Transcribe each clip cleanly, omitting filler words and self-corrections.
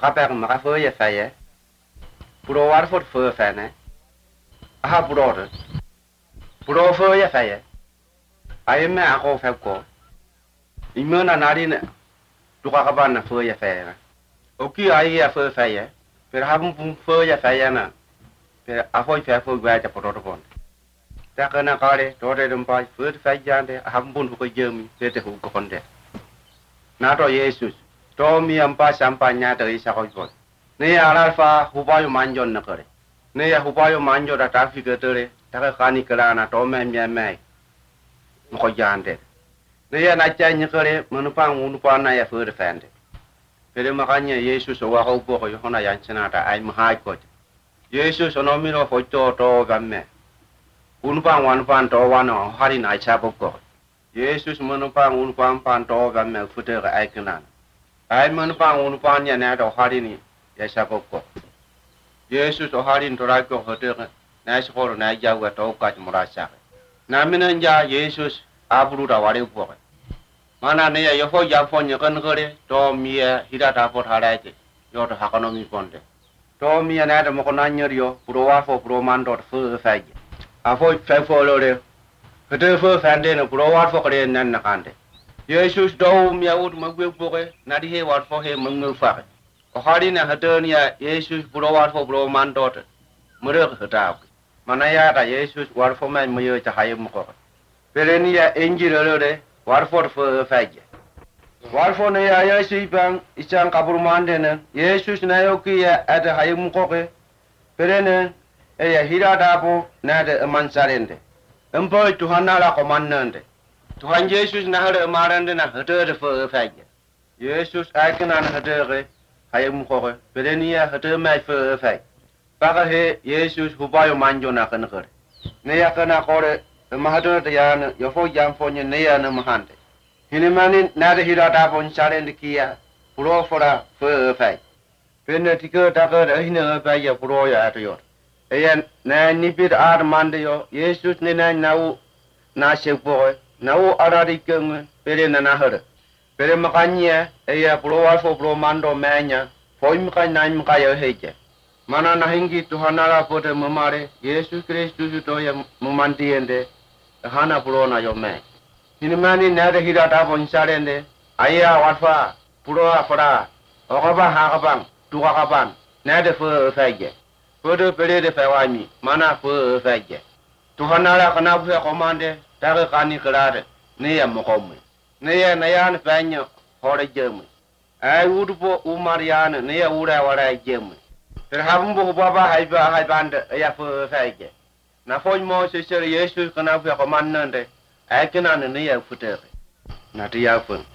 Makapek makafu ya faye. Puro war fot fu fane. Aha puro. Puro fu ya faye. Aye me ako fe ko. Imena nari ne. Tuka kaban na fu ya faye. Oki aye ya fu faye. Pero habum fu ya faye na. Pero afoi fe fu gwa ja puro kon. Ta kana kare tore dum pai fu faye jande habum fu ko jemi tete fu ko konde. Na to Yesus. To mi ampa sampanya dari sakoi. Ne alfa hubayo manjon na kare. Ne ya hubayo manjo da tafi ketere. Taka kani kelana to me me. Mo jande. Ne ya na chanya kare menupang unupa na ya fu defende. Pele makanya Yesus wa ho bo ko hona yan chenata ai mahai ko. Yesus ono mino fo to gamme. Unupa wan pan to wano hari na chabo ko. Yesus menupang unupa pan to gamme futere ai kenan. Ai menupang unupa nya na to hari ni ya chabo ko. Yesus o hari to ra ko hotere na sokoro na jawa to ka murasa. Na minen ja Yesus aburu da ware ko. Mana ne ya fo ja fo nya kan gore to miya hidata fo haraje yo to hakonomi ponde. To miya na da mo ko nanyo pro wa fo pro man dot fu faje. A fo fe fo lore. Hede fo fande no pro wa fo kare nan na kande. Yesus do miya ud magwe boke na di he wat fo he mangu fa. O hari na hede ni ya Yesus pro wa fo pro man dot. Mure heta. Mana ya da Yesus war fo man muyo ta haye mo ko. Peleni ya enjiro lore war fo faje. War fo ne ya Yesus bang isang kabur mande ne. Yesus na yo ki ya ada haye mo ko ke. Pelene ya hira dabo na da mansarende. Empo Tuhan na la komandante. Tuhan Yesus na hare marande na hede fo faje. Yesus akena na hede haye mo ko ke. Peleni ya hede mai fo faje. Paka he Yesus hubayo manjo na kan kare. Ne ya kana kore mahadona ta ya yo fo jam fo ne ya na mahande. Hinimani na da hira dabo nsarende kiya. Puro fora fo faje. Penne tike ta ka da hina ba ya puro ya to yo. Eyan na nipit ar mande yo Yesus ne na na sepo na u arari keng pere na hare pere makanya eya pro fo pro mando menya foi mka na mka yo heje mana na hingi Tuhan ala pote mamare Yesus Kristus to ya mumantiende hana pro na yo me hinimani na de hira ta bon sarende aya wafa pro afara okaba ha kabang tuka kaban na de fo faje Fodo pele de fawami mana fo faje. Tuhan ala kana bu komande ta kani krade ne ya mokomme. Ne ya na ya fanyo hore jeme. Ai udupo umariana ne ya ura wara jeme. Per habumbo baba hay bande ya fo faje. Na fo mo se sere Yesus kana bu komande ai kana ne ya futere. Na ti ya fo.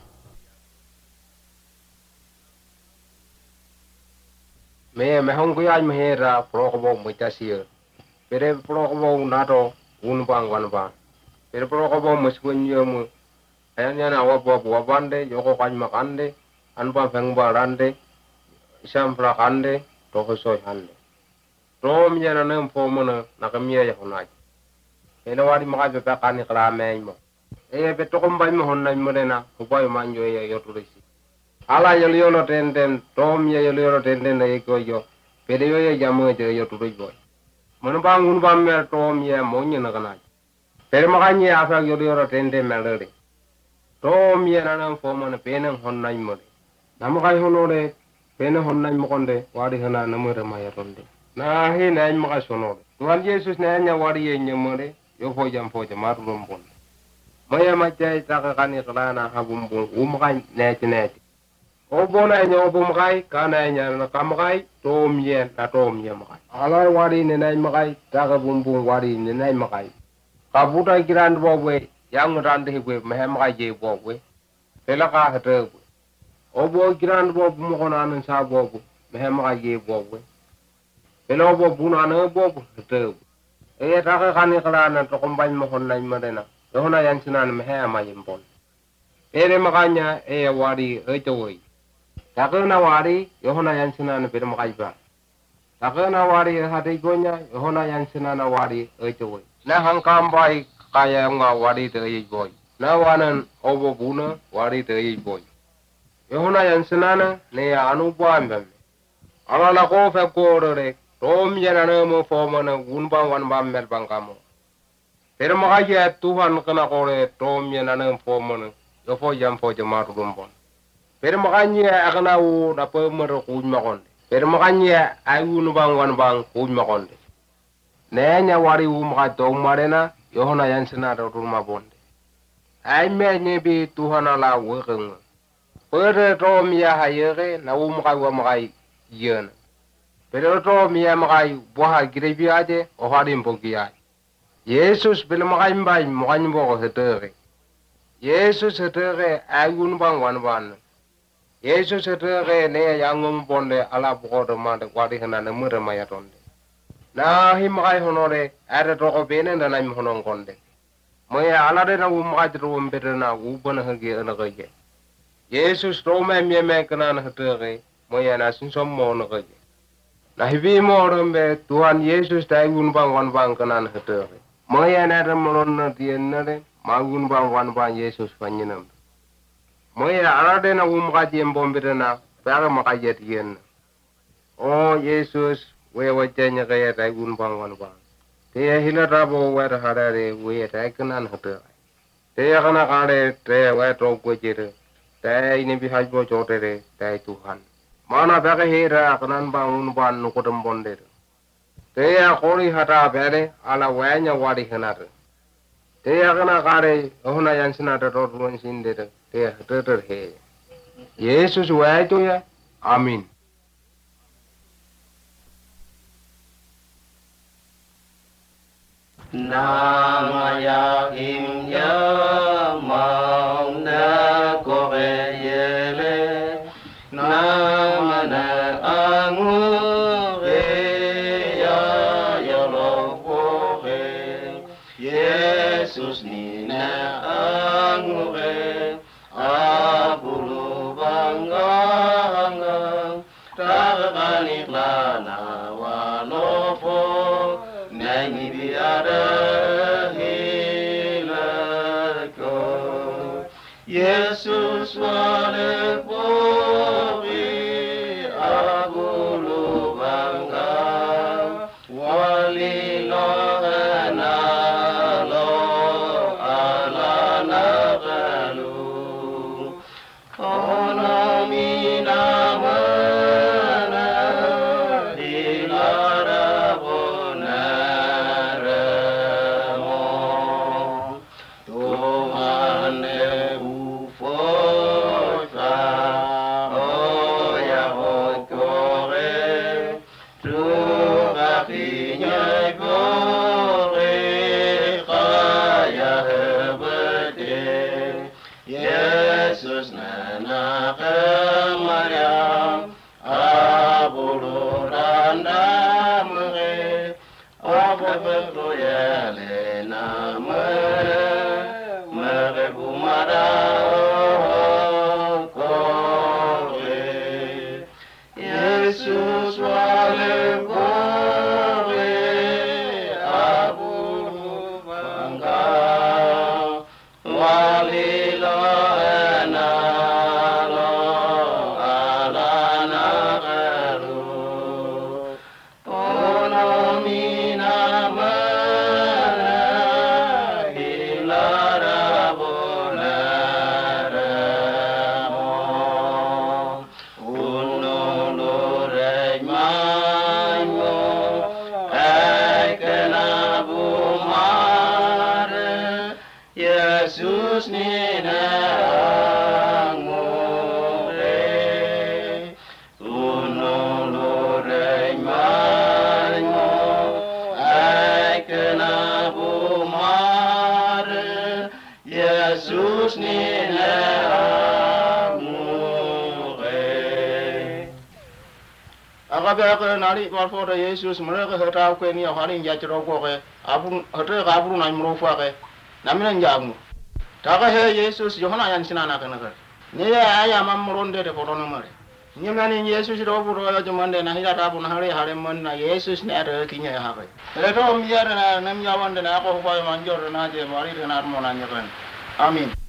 Me hong kuya me ra pro ko mo ta sier pere pro ko mo na to un bang wan ba pere pro ko mo skun yo mo ayanya na wa bo bande yo ko kan makande an ba feng ba rande sam pra kande to ko so hande to mi na nem po mo na ka mi ya honai ene wadi ma ka ba kan kra me mo e be to ko mbay mo honai mo na ko boy man yo yo to risi ala yo no ten tom ye yo ten na ko yo pede yo ye jamu je yo tu boy mon bangun bam me tom ye mo ni na kana pede ma kan ye afa yo ten melere tom ye na na fo mo na penen hon nay mo nam kay honore penen hon nay mo konde wadi hana na mo re ma yaronde na he na mo ka sono Tuhan Yesus na nya wadi ye nyamore yo fo jam fo je maru lombon moya ma jay ta ka kan ikhlana habumbu umkan net Obona nya obum kai kana nya na kamkai tom ye na tom ye makai ala wari ne nai makai ta ka bumbu wari ne nai makai ka buta kiran bobwe yang ran de gwe me makai je bobwe pela ka hete obo kiran bobu mo kona nan sa bobu me makai je bobwe pela bobu na na bobu hete e ta ka kan kala na to kombany mo honna madena hona yan sinan me ha ma yimbon ere makanya e wari e toy Takena wari yohona yan sinana pere makaiba. Takena wari hati gonya yohona yan sinana wari ejoy. Na hangkambai kaya nga wari te boy. Na wanan obo buna wari te boy. Yohana yansinana ne anu bwambe. Ala la ko fe ko re rom yana ne mo fo mo na unba wan ba mer bangamo. Pero mo ya Tuhan kana ko re rom yana ne fo mo na yo fo jam fo jama rumbon. Pero mo kanya akana u da po mo ro kuj ma konde. Pero mo kanya ay unu bang wan bang kuj ma konde. Nenya wari u mo ka to marena Yohana yansina ro ruma bonde. Ay me ne bi Tuhan ala wekeng. Pere rom ya hayere na u mo ka wa mo kai yen. Pero to mi am kai boha grebi ade o harim bogia. Jesus bel mo kai mbai mo kan bo hetere. Jesus hetere agun bang wan wan. Jesus hetere ne yangum bonde ala bo do mande wadi hana ne mure maya tonde. Na him kai honore are to ko bene na mi honon konde. Moya ala de na mo kai ro mbere na u bona hage na ge. Jesus to me me kana na hetere moya na sin som mo no ge. Na hivi mo rombe Tuhan Yesus taigun bang wan bang kanan hetere. Moya na ramon na tienare magun bang wan bang Yesus panyinam. Moya arade na umka bombere na para makajet yen. Oh Yesus we wajanya kaya taigun bang wan bang. Te hila rabo wer harare we taikanan hetere. Te kana kare te we to ko jere. Te ini bihaj bo chotere te Tuhan. Mana baka hera kanan bangun ban nukotem bonde. Te ya kori hata bere ala wanya wadi henar. Te ya kana kare ohna yansina ta rodron sinde te teter he. Yesus waito ya. Amin. Namaya imya mauna koreyele namana angure ya yolokore Yesus nina angure abulu banganga taraniklana walopo nangi biara hilako Yesus wale pori abulu bangga wali lohana lo alana galu ono mina mana dilara bonaramo Tuhan ufo oh ya kore Tuhakinya kore kaya hebede Yesus nana Maryam abulu randa mre abulu yale nama mre kumara kore Yesus wale kore abulu bangga wali lohana lo alana garu ono mina mana hilara bonaramo uno lore mango aikena bumare Yesus nina angure uno lore mango aikena bumare Yesus nina angure Akabe nari marfo de Yesus mereka hata ko ni hari njachro ko ke abun hata abun na mrofa ke namina njamu taka he Yesus Yohana yansina na kana ne ya aya mamronde de porono mare nyamani Yesus do buro yo jomande na hira tabu na hare mon na Yesus ne ada kinya ya habe to mi yara na nam yawande na ko fa manjor na je mari na mo na nyakan amin